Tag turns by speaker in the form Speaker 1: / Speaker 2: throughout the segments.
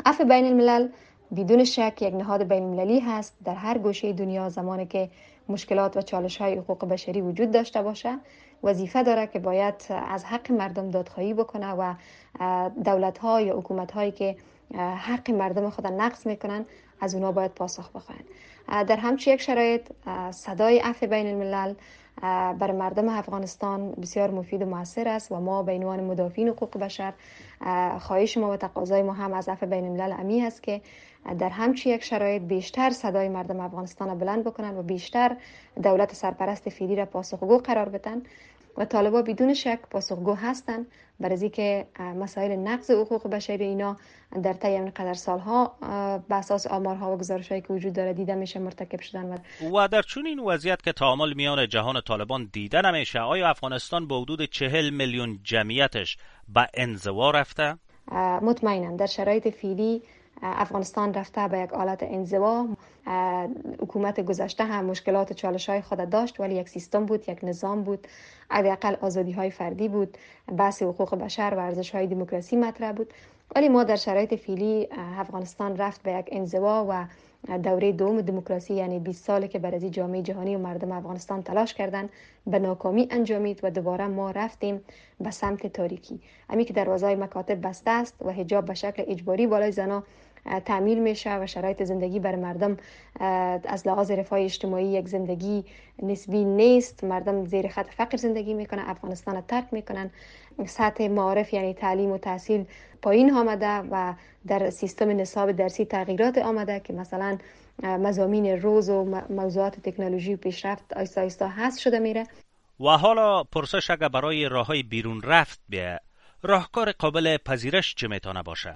Speaker 1: عفو بین الملل بدون شک یک نهاد بین المللی هست در هر گوشه دنیا. زمانی که مشکلات و چالش‌های حقوق بشری وجود داشته باشه، وظیفه داره که باید از حق مردم دادخواهی بکنه و دولت‌ها یا حکومت‌هایی که حق مردم خود نقض میکنن از اونا باید پاسخ بخواهند. در همچین یک شرایط صدای عفو بین الملل برای مردم افغانستان بسیار مفید و مؤثر است و ما به عنوان مدافعین حقوق بشر خواهش ما و تقاضای ما هم از عفو بین الملل امی است که در همچین یک شرایط بیشتر صدای مردم افغانستان را بلند بکنن و بیشتر دولت سرپرست فعلی را پاسخگو قرار بدن. و طالبان بدون شک پاسخگو هستند برای اینکه مسائل نقض حقوق بشری اینا در طی اینقدر سالها به اساس آمارها و گزارش‌هایی که وجود داره دیده میشه مرتکب شدن.
Speaker 2: و در چون این وضعیت که تعامل میان جهان طالبان دیده نمیشه، آیا افغانستان با حدود 40 میلیون جمعیتش به انزوا رفته؟
Speaker 1: مطمئنم در شرایط فعلی افغانستان رفته به یک حالت انزوا. حکومت گذشته هم مشکلات و چالش‌های خود داشت، ولی یک سیستم بود، یک نظام بود، حداقل آزادی‌های فردی بود، بحث حقوق بشر و ارزش‌های دموکراسی مطرح بود. ولی ما در شرایط فعلی افغانستان رفت به یک انزوا و دوره دوم دموکراسی، یعنی 20 ساله که برای جامعه جهانی و مردم افغانستان تلاش کردند، به ناکامی انجامید و دوباره ما رفتیم به سمت تاریکی. همین که دروازه‌های مکاتب بسته است و حجاب به شکل اجباری بالای زنان تعمیل میشه و شرایط زندگی برای مردم از لحاظ رفاه اجتماعی یک زندگی نسبی نیست. مردم زیر خط فقر زندگی میکنن، افغانستان را ترک میکنن. سطح معارف یعنی تعلیم و تحصیل پایین آمده و در سیستم نصاب درسی تغییرات آمده که مثلا مضامین روز و موضوعات تکنولوژی و پیشرفت آیسته آیسته حذف شده میره.
Speaker 2: و حالا پرسش اگر برای راههای بیرون رفت بیه، راهکار قابل پذیرش چه میتونه باشه؟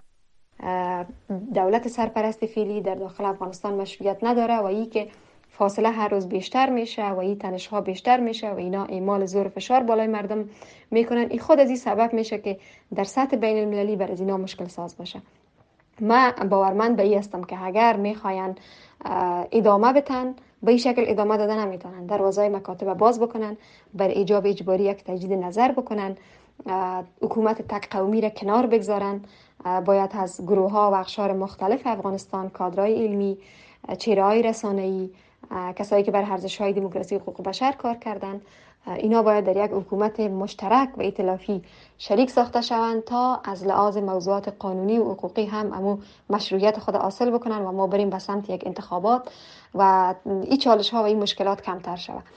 Speaker 1: دولت سرپرست فعلی در داخل افغانستان مشروعیت نداره و این که فاصله هر روز بیشتر میشه و این تنش‌ها بیشتر میشه و اینا اعمال زور فشار بالای مردم میکنن. این خود از این سبب میشه که در سطح بین المللی برای اینا مشکل ساز باشه. ما باورمند به این هستم که اگر میخواین ادامه بدن به این شکل ادامه دادن نمیتونن. دروازهای مکاتب باز بکنن، بر ایجاب اجباری یک تجدید نظر بکنن، حکومت تک قومی را کنار بگذارن. باید از گروه ها و اقشار مختلف افغانستان، کادرهای علمی، چهره‌های رسانه‌ای، کسایی که بر ارزش‌های دموکراسی و حقوق بشر کار کردن، اینا باید در یک حکومت مشترک و ائتلافی شریک ساخته شوند تا از لحاظ موضوعات قانونی و حقوقی هم امو مشروعیت خود حاصل بکنن و ما بریم به سمت یک انتخابات و این چالش‌ها و این مشکلات کمتر شود.